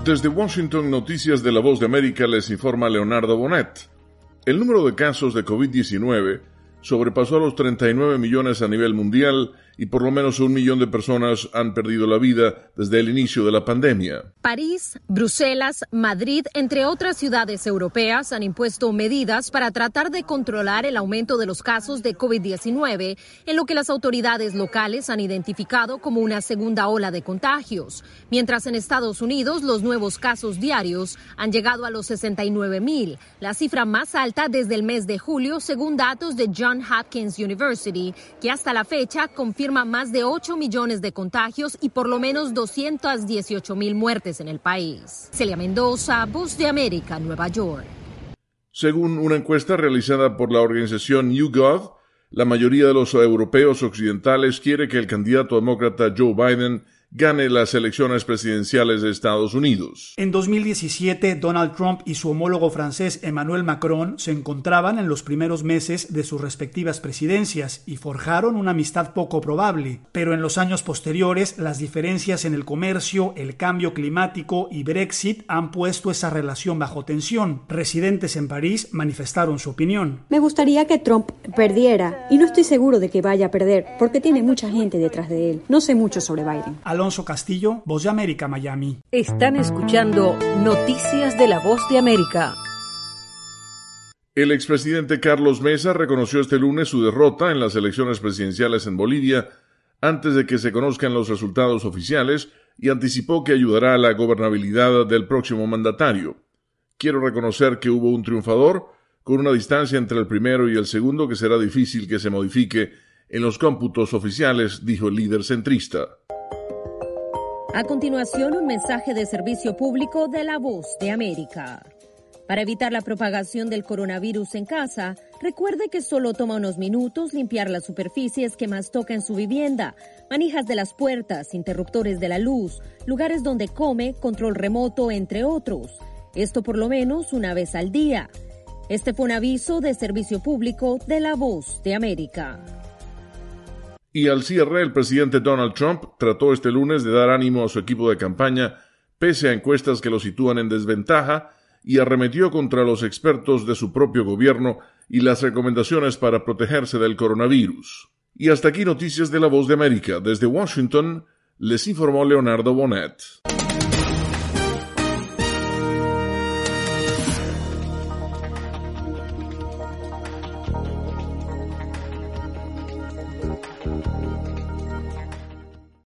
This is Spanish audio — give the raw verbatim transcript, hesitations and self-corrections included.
Desde Washington, Noticias de la Voz de América, les informa Leonardo Bonet. El número de casos de COVID diecinueve sobrepasó a los treinta y nueve millones a nivel mundial y por lo menos un millón de personas han perdido la vida desde el inicio de la pandemia. París, Bruselas, Madrid, entre otras ciudades europeas, han impuesto medidas para tratar de controlar el aumento de los casos de COVID diecinueve, en lo que las autoridades locales han identificado como una segunda ola de contagios. Mientras en Estados Unidos los nuevos casos diarios han llegado a los sesenta y nueve mil, la cifra más alta desde el mes de julio, según datos de Johns Hopkins University, que hasta la fecha confirma más de ocho millones de contagios y por lo menos doscientas dieciocho mil muertes en el país. Celia Mendoza, Voz de América, Nueva York. Según una encuesta realizada por la organización YouGov, la mayoría de los europeos occidentales quiere que el candidato demócrata Joe Biden gane las elecciones presidenciales de Estados Unidos. En dos mil diecisiete, Donald Trump y su homólogo francés Emmanuel Macron se encontraban en los primeros meses de sus respectivas presidencias y forjaron una amistad poco probable, pero en los años posteriores las diferencias en el comercio, el cambio climático y Brexit han puesto esa relación bajo tensión. Residentes en París manifestaron su opinión. Me gustaría que Trump perdiera y no estoy seguro de que vaya a perder porque tiene mucha gente detrás de él. No sé mucho sobre Biden. Alonso Castillo, Voz de América, Miami. Están escuchando Noticias de la Voz de América. El expresidente Carlos Mesa reconoció este lunes su derrota en las elecciones presidenciales en Bolivia antes de que se conozcan los resultados oficiales y anticipó que ayudará a la gobernabilidad del próximo mandatario. Quiero reconocer que hubo un triunfador con una distancia entre el primero y el segundo que será difícil que se modifique en los cómputos oficiales, dijo el líder centrista. A continuación, un mensaje de servicio público de la Voz de América. Para evitar la propagación del coronavirus en casa, recuerde que solo toma unos minutos limpiar las superficies que más toca en su vivienda, manijas de las puertas, interruptores de la luz, lugares donde come, control remoto, entre otros. Esto por lo menos una vez al día. Este fue un aviso de servicio público de la Voz de América. Y al cierre, el presidente Donald Trump trató este lunes de dar ánimo a su equipo de campaña, pese a encuestas que lo sitúan en desventaja, y arremetió contra los expertos de su propio gobierno y las recomendaciones para protegerse del coronavirus. Y hasta aquí Noticias de la Voz de América. Desde Washington, les informó Leonardo Bonet.